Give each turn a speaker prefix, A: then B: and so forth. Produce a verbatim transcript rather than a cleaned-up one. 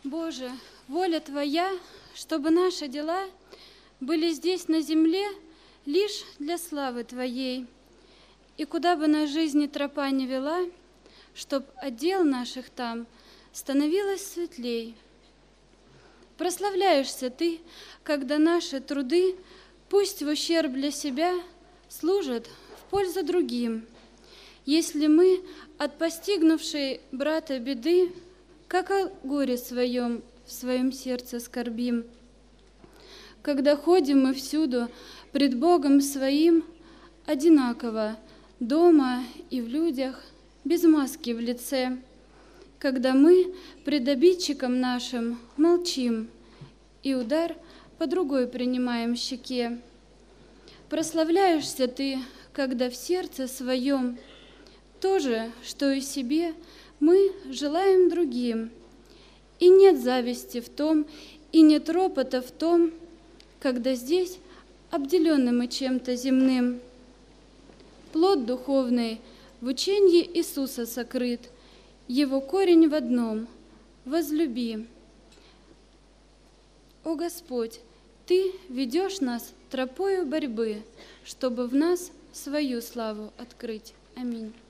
A: Боже, воля Твоя, чтобы наши дела были здесь на земле лишь для славы Твоей. И куда бы нас жизни тропа не вела, чтоб отдел наших там становилось светлей. Прославляешься Ты, когда наши труды, пусть в ущерб для себя, служат в пользу другим. Если мы от постигнувшей брата беды, как о горе своем в своем сердце скорбим, когда ходим мы всюду пред Богом своим одинаково, дома и в людях, без маски в лице, когда мы пред обидчиком нашим молчим и удар по другой принимаем щеке. Прославляешься Ты, когда в сердце своем то же, что и себе, мы желаем другим. И нет зависти в том, и нет ропота в том, когда здесь обделенны мы чем-то земным. Плод духовный в ученье Иисуса сокрыт, Его корень в одном — возлюби. О Господь, Ты ведешь нас тропою борьбы, чтобы в нас свою славу открыть. Аминь.